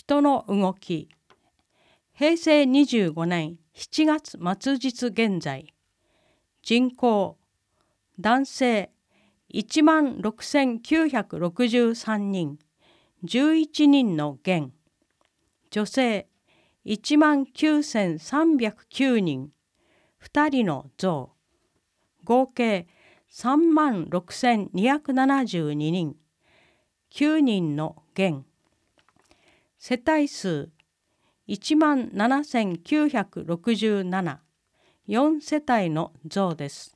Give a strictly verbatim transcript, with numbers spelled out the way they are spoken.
人の動き。へいせいにじゅうごねんしちがつ末日現在、人口、男性いちまんろくせんきゅうひゃくろくじゅうさんにん、じゅういちにんの減、女性いちまんきゅうせんさんびゃくきゅうにん、ふたりの増、合計さんまんろくせんにひゃくななじゅうににん、きゅうにんの減、世帯数いちまんななせんきゅうひゃくろくじゅうなな、よんせたいの増です。